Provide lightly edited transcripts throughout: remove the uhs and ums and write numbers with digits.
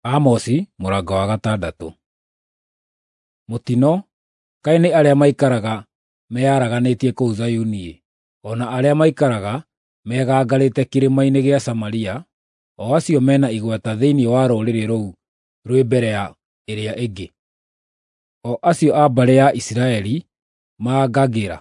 Amosi mũrango wa 6. Mũtino, kaĩ nĩ arĩa maikaraga meyaraganĩtie kũu Zayuni, ona arĩa maikaraga megangarĩte kĩrĩma-inĩ gĩa Samaria, o acio mena igweta thĩinĩ wa rũrĩrĩ rũu rwĩ mbere ya ĩrĩa ĩngĩ, o acio a mbarĩ ya Isiraeli maangagĩra.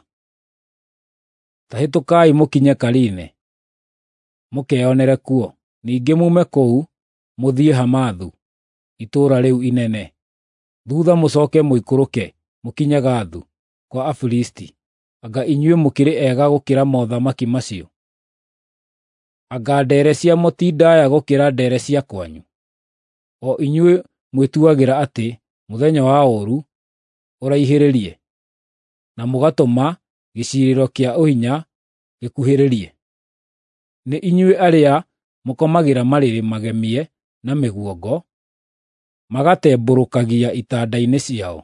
Ta hĩtũkai mũkinye Kaline, mũkeyonere kuo, ningĩ mume kũu mũthiĩ Hamathu, itũũra rĩu inene. Thutha mũcooke mũikũrũke mũkinye Gathu kwa Afilisti, anga inyuĩ mũkĩrĩ ega gũkĩra mothamaki macio? Anga ndeere ciamo ti ndaaya gũkĩra ndeere cia kwanyu? O inyuĩ mwĩtuagĩra atĩ mũthenya wa ũũru ũraihĩrĩrie, na mũgatũma gĩciirĩro kĩa ũhinya gĩkuhĩrĩrie. Nĩ inyuĩ arĩa mũkomagĩra marĩrĩ magemie na mĩguongo, magatembũrũkagia itanda-inĩ ciao,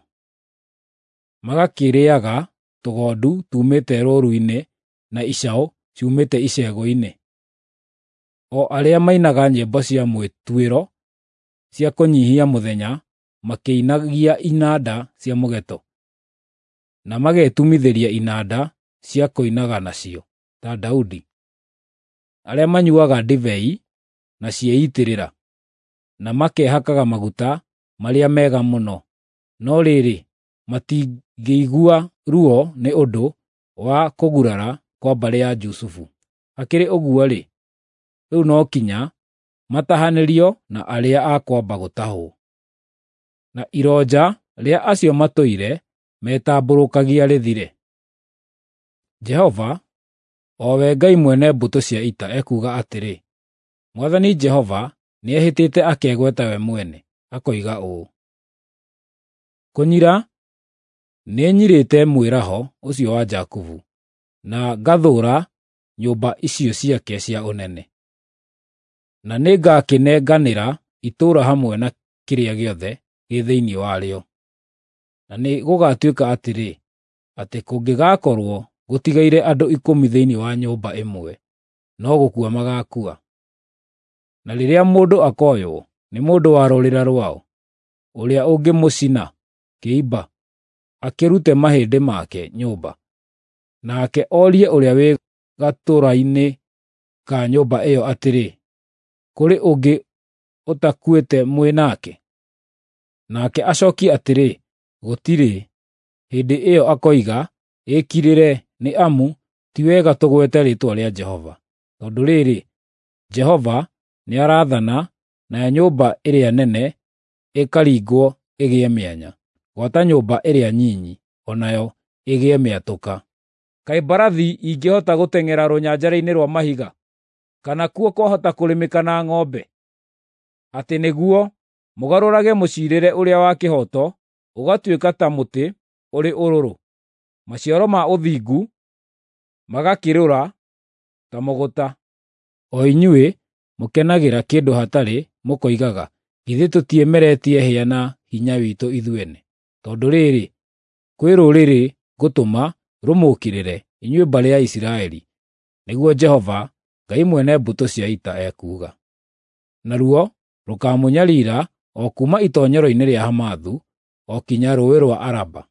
magakĩrĩaga tũgondu tuumĩte rũũru-inĩ na icaũ ciumĩte icegũ-inĩ. O arĩa mainaga nyĩmbo cia mwĩtuĩro cia kũnyiihia mũthenya makĩinagia inanda cia mũgeto, na magetumithĩria inanda cia kũinaga nacio, ta Daudi. Arĩa manyuaga ndibei na cieitĩrĩra, na makehakaga maguta marĩa mega mũno, no rĩrĩ matingĩigua ruo nĩ ũndũ wa kũgurara kwa mbarĩ ya Jusufu. Hakĩrĩ ũguo-rĩ, rĩu no kinya matahanĩrio na arĩa a kwamba gũtahwo, na ironja rĩa acio matũire metambũrũkagia rĩthire. Jehova, o we Ngai mwene mbũtũ cia ita, ekuuga atĩrĩ: Mwathani Jehova nĩehĩtĩte akegweta we mwene, akoiga ũũ: Kũnyira, nĩnyirĩte mwĩraho ũcio wa Jakubu, na ngathũũra nyũmba icio ciake cia ũnene. Na nĩngakĩnenganĩra itũũra hamwe na kĩrĩa gĩothe gĩ thĩinĩ warĩo. Na nĩ gũgatuĩka atĩrĩ, atĩ kũngĩgakorwo gũtigaire andũ 10 thĩinĩ wa nyũmba ĩmwe, no gũkua magaakua. Na rĩrĩa mũndũ akoywo nĩ mũndũ wa rũrĩra rwao, ũrĩa ũngĩmũcina kĩimba, akĩrute mahĩndĩ make nyũmba, nake orie ũrĩa wĩ gatũũra-inĩ ka nyũmba ĩyo atĩrĩ, kũrĩ ũngĩ ũtakuĩte mwĩ nake? Nake acookie atĩrĩ, gũtirĩ. Hĩndĩ ĩyo akoiga, ĩkirĩre, nĩ amu ti wega tũgwete rĩĩtwa rĩa Jehova. Tondũ rĩrĩ, Jehova nĩarathana, nayo nyũmba ĩrĩa nene ĩkaringwo ĩgĩe mĩanya, gwata nyũmba ĩrĩa nyinyi o nayo ĩgĩe mĩatũka. Kaĩ mbarathi ingĩhota gũteng'era rũnyanjara-inĩ rwa mahiga, kana kuo kwahota kũrĩmĩka na ng'ombe? Atĩ nĩguo mũgarũrage mũciirĩre ũrĩa wa kĩhooto, ũgatuĩka ta mũtĩ ũrĩ ũrũrũ, maciaro ma ũthingu magakĩrũra ta mũgũta. O inyuĩ mũkenagĩra kĩndũ hatarĩ, mũkoigaga, githĩ tũtiemeretie hĩa na hinya witũ ithuene? Tondũ rĩrĩ, kwĩ rũrĩrĩ ngũtũma rũmũũkĩrĩre, inyuĩ mbarĩ ya Isiraeli, nĩguo Jehova, Ngai mwene mbũtũ cia ita, ekuuga. Naruo rũkamũnyariira o kuuma itoonyero-inĩ rĩa Hamathu o kinya rũũĩ rwa Araba.